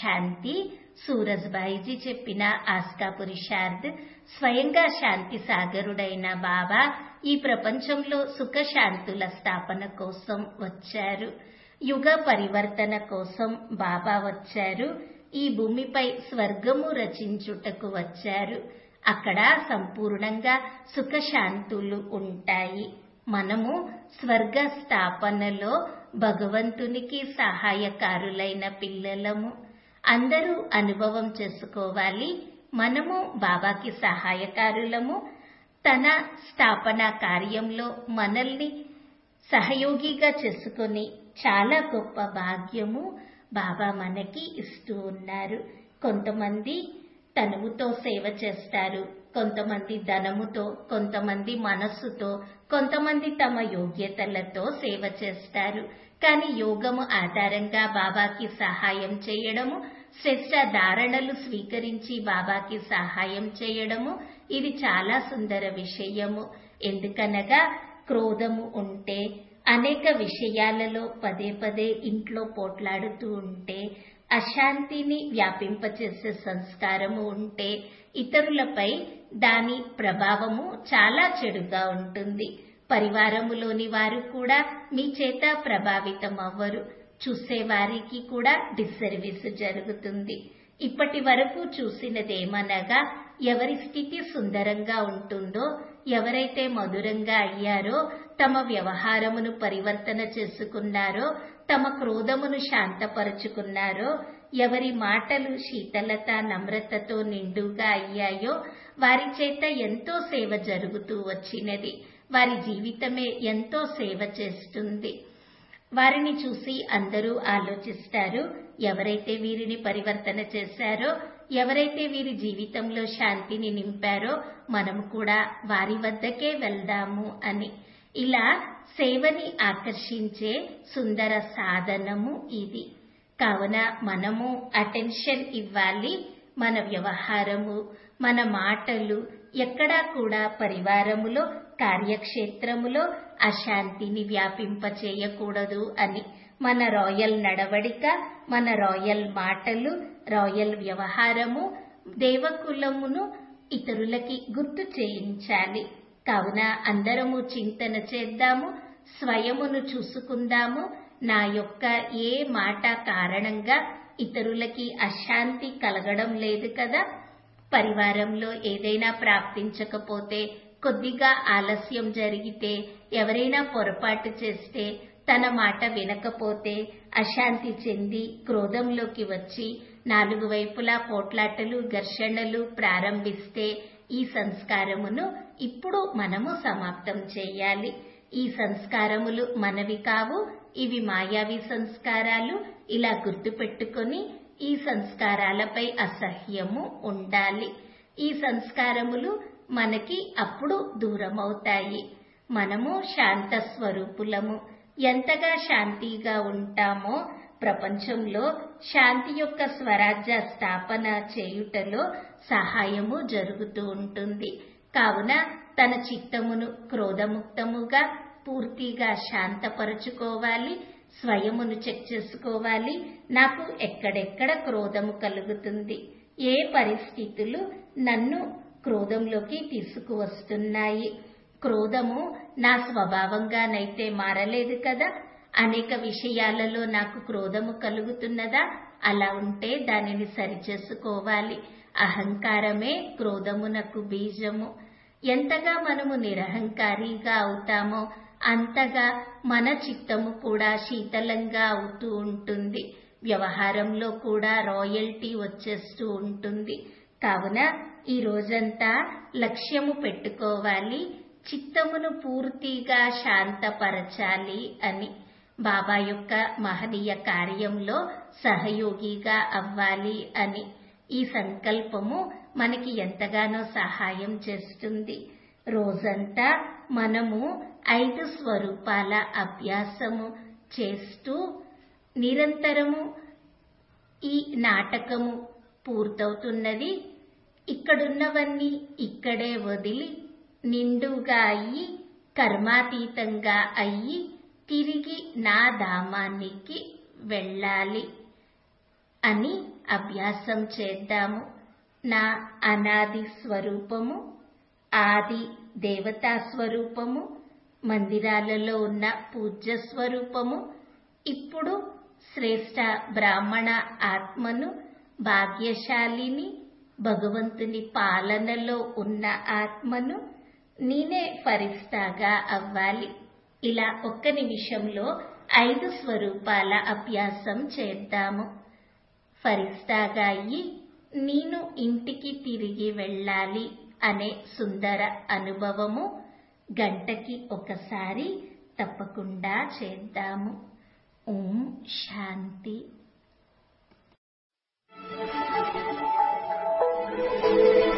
శాంతి. సూరజ్భాయిజీ చెప్పిన ఆస్కా పురుషార్థ్. స్వయంగా శాంతి సాగరుడైన బాబా ఈ ప్రపంచంలో సుఖశాంతుల స్థాపన కోసం వచ్చారు. యుగ పరివర్తన కోసం బాబా వచ్చారు. ఈ భూమిపై స్వర్గము రచించుటకు వచ్చారు. అక్కడ సంపూర్ణంగా సుఖశాంతులు ఉంటాయి. మనము స్వర్గ స్థాపనలో భగవంతునికి సహాయకారులైన పిల్లలము. అందరూ అనుభవం చేసుకోవాలి. మనము బాబాకి సహాయకారులము. తన స్థాపన కార్యంలో మనల్ని సహయోగిగా చేసుకుని చాలా గొప్ప భాగ్యము బాబా మనకి ఇస్తూ ఉన్నారు. కొంతమంది తనువుతో సేవ చేస్తారు, కొంతమంది ధనముతో, కొంతమంది మనస్సుతో, కొంతమంది తమ యోగ్యతలతో సేవ చేస్తారు. కానీ యోగము ఆధారంగా బాబాకి సహాయం చేయడము, శ్రేష్ట ధారణలు స్వీకరించి బాబాకి సహాయం చేయడము, ఇది చాలా సుందర విషయము. ఎందుకనగా క్రోధము ఉంటే, అనేక విషయాలలో పదే పదే ఇంట్లో పోట్లాడుతూ ఉంటే, అశాంతిని వ్యాపింపచేసే సంస్కారము ఉంటే, ఇతరులపై దాని ప్రభావము చాలా చెడుగా ఉంటుంది. పరివారములోని వారు కూడా మీ చేత ప్రభావితం అవ్వరు. చూసేవారికి కూడా డిస్సర్వీస్ జరుగుతుంది. ఇప్పటి వరకు చూసినదేమనగా, ఎవరి స్థితి సుందరంగా ఉంటుందో, ఎవరైతే మధురంగా అయ్యారో, తమ వ్యవహారమును పరివర్తన చేసుకున్నారో, తమ క్రోధమును శాంతపరుచుకున్నారో, ఎవరి మాటలు శీతలత నమ్రతతో నిండుగా అయ్యాయో, వారి చేత ఎంతో సేవ జరుగుతూ వచ్చినది. వారి జీవితమే ఎంతో సేవ చేస్తుంది. వారిని చూసి అందరూ ఆలోచిస్తారు, ఎవరైతే వీరిని పరివర్తన చేశారో, ఎవరైతే వీరి జీవితంలో శాంతిని నింపారో, మనము కూడా వారి వద్దకే వెళ్దాము అని. ఇలా సేవని ఆకర్షించే సుందర సాధనము ఇది. కావున మనము అటెన్షన్ ఇవ్వాలి. మన వ్యవహారము, మన మాటలు ఎక్కడా కూడా పరివారములో, కార్యక్షేత్రములో అశాంతిని వ్యాపింపచేయకూడదు అని. మన రాయల్ నడవడిక, మన రాయల్ మాటలు, రాయల్ వ్యవహారము దేవకులమును ఇతరులకి గుర్తు చేయించాలి. కావున అందరము చింతన చేద్దాము, స్వయమును చూసుకుందాము. నా యొక్క ఏ మాట కారణంగా ఇతరులకి అశాంతి కలగడం లేదు కదా. పరివారంలో ఏదైనా ప్రాప్తించకపోతే, కొద్దిగా ఆలస్యం జరిగితే, ఎవరైనా పొరపాటు చేస్తే, తన మాట వినకపోతే, అశాంతి చెంది క్రోధంలోకి వచ్చి 4 వైపులా పోట్లాటలు, ఘర్షణలు ప్రారంభిస్తే, ఈ సంస్కారమును ఇప్పుడు మనము సమాప్తం చేయాలి. ఈ సంస్కారములు మనవి కావు, ఇవి మాయావి సంస్కారాలు. ఇలా గుర్తుపెట్టుకొని ఈ సంస్కారాలపై అసహ్యము ఉండాలి. ఈ సంస్కారములు మనకి అప్పుడు దూరమవుతాయి. మనము శాంత స్వరూపులము. ఎంతగా శాంతిగా ఉంటామో, ప్రపంచంలో శాంతి యొక్క స్వరాజ్య స్థాపన చేయుటలో సహాయము జరుగుతూ ఉంటుంది. కావున తన చిత్తమును క్రోధముక్తముగా పూర్తిగా శాంతపరుచుకోవాలి. స్వయమును చెక్ చేసుకోవాలి. నాకు ఎక్కడెక్కడ క్రోధము కలుగుతుంది, ఏ పరిస్థితులు నన్ను క్రోధంలోకి తీసుకువస్తున్నాయి. క్రోధము నా స్వభావంగానైతే మారలేదు కదా. అనేక విషయాలలో నాకు క్రోధము కలుగుతున్నదా? అలా ఉంటే దానిని సరిచేసుకోవాలి. అహంకారమే క్రోధమునకు బీజము. ఎంతగా మనము నిరహంకారిగా అవుతామో అంతగా మన చిత్తము కూడా శీతలంగా అవుతూ ఉంటుంది. వ్యవహారంలో కూడా రాయల్టీ వచ్చేస్తూ ఉంటుంది. కావున ఈ రోజంతా లక్ష్యము పెట్టుకోవాలి, చిత్తమును పూర్తిగా శాంతపరచాలి అని. బాబా యొక్క మహనీయ కార్యంలో సహయోగిగా అవ్వాలి అని. ఈ సంకల్పము మనకి ఎంతగానో సహాయం చేస్తుంది. రోజంతా మనము 5 స్వరూపాల అభ్యాసము చేస్తూ నిరంతరము ఈ నాటకము పూర్తవుతున్నది. ఇక్కడున్నవన్నీ ఇక్కడే వదిలి నిండుగా అయ్యి, కర్మాతీతంగా అయ్యి, తిరిగి నా ధామానికి వెళ్ళాలి. అని అభ్యాసం చేద్దాము. నా అనాది స్వరూపము, ఆది దేవతా స్వరూపము, మందిరాలలో ఉన్న పూజ్య స్వరూపము, ఇప్పుడు శ్రేష్ట బ్రాహ్మణ ఆత్మను, భాగ్యశాలిని, భగవంతుని పాలనలో ఉన్న ఆత్మను, నేనే ఫరిస్తాగా అవ్వాలి. ఇలా ఒక్క నిమిషంలో 5 స్వరూపాల అభ్యాసం చేద్దాము. ఫరిస్తాగా అయ్యి నేను ఇంటికి తిరిగి వెళ్ళాలి అనే సుందర అనుభవము గంటకి ఒకసారి తప్పకుండా చేద్దాము. ఓం శాంతి.